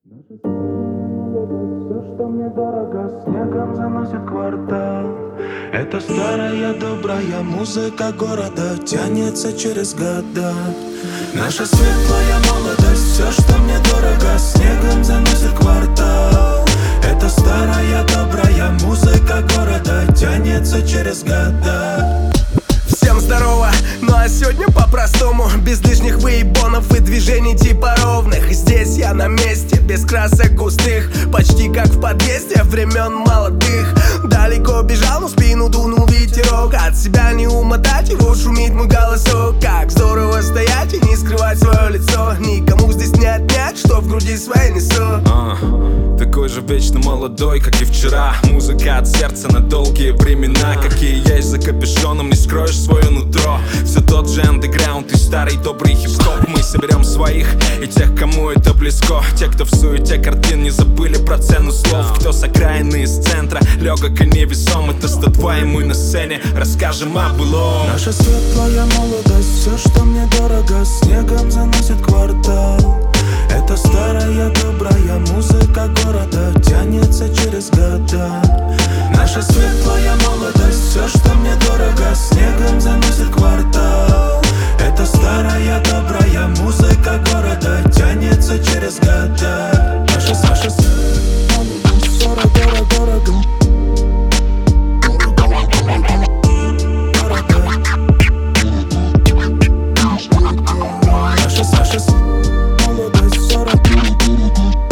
Все, что мне дорого, снегом заносит квартал. Это старая добрая музыка города тянется через года. Наша светлая молодость, все, что мне дорого, снегом заносит квартал. Это старая добрая музыка города тянется через года. Всем здорово, ну а сегодня по-простому, без лишних выебонов и движений типа ровных. Здесь я на месте, без красок густых, почти как в подъезде времен молодых. Далеко бежал, но спину дунул ветерок, от себя не умотать его, шумит мой голосок. Как здорово стоять и не скрывать свое лицо, никому здесь не отнять, что в груди своей несу. Такой же вечно молодой, как и вчера. Музыка от сердца на долгие времена. Какие есть за капюшоном, не скроешь свое нутро. Все тот же андеграунд и старый добрый хип-хоп. Мы соберем своих и тех, кому это близко. Те, кто в суете картин, не забыли про цену слов. Кто с окраины из центра, легок и невесом. Это 102, и мы на сцене расскажем о былом. Наша светлая молодость, все, что мне дорого, снегом заносит квартал. Это старая добрая музыка города тянется через года. Наша светлая молодость, все, что мне дорого, снегом заносит квартал. Это старая добрая музыка города тянется через года. Наша светлая молодость, дорого, дорого. Наша молодость, 40.